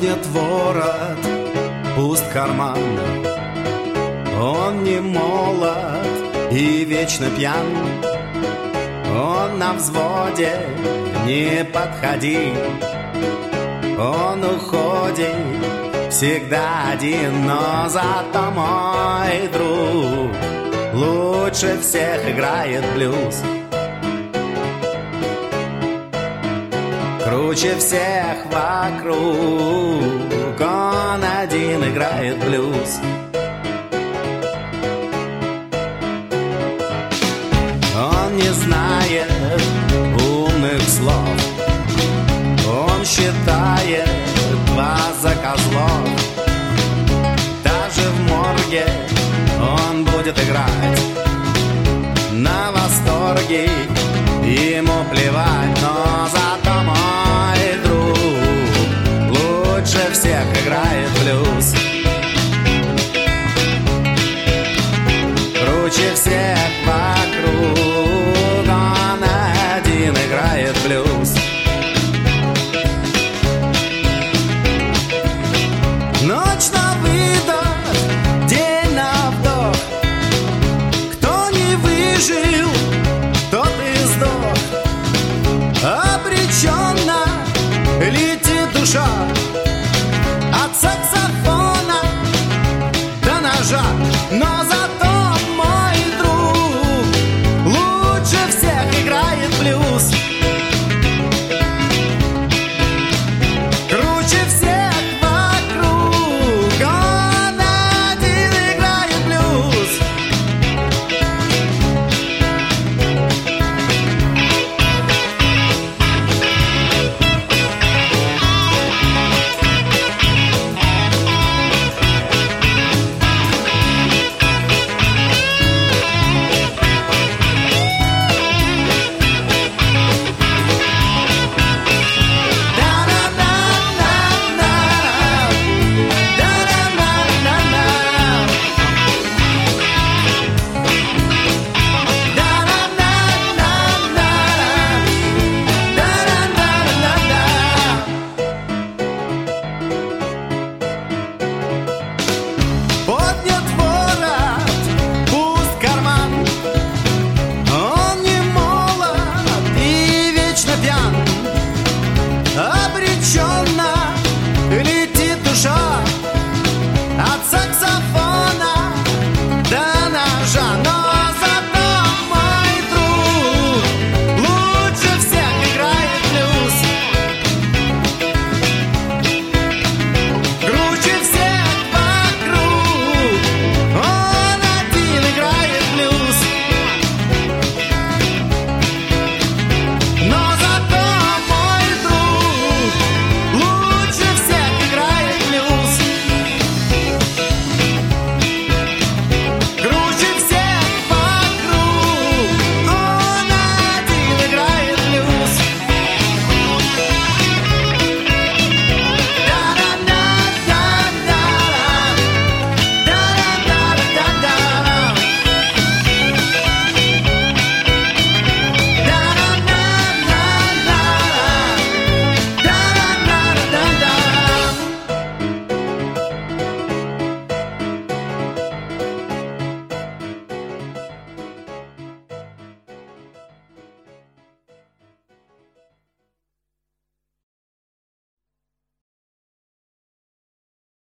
Поднят ворот, пуст карман. Он не молод и вечно пьян. Он на взводе, не подходи. Он уходит всегда один, но зато мой друг лучше всех играет блюз. Круче всех вокруг, он один играет блюз. Он не знает умных слов, он считает вас за козлов. Даже в морге он будет играть на восторге, ему плевать, но зато мой друг лучше всех играет блюз. Круче всех вокруг, он один играет блюз. Ночь на выдох, день на вдох. Кто не выжил, тот и сдох. Обреченно летит душа от саксофона до ножа, но за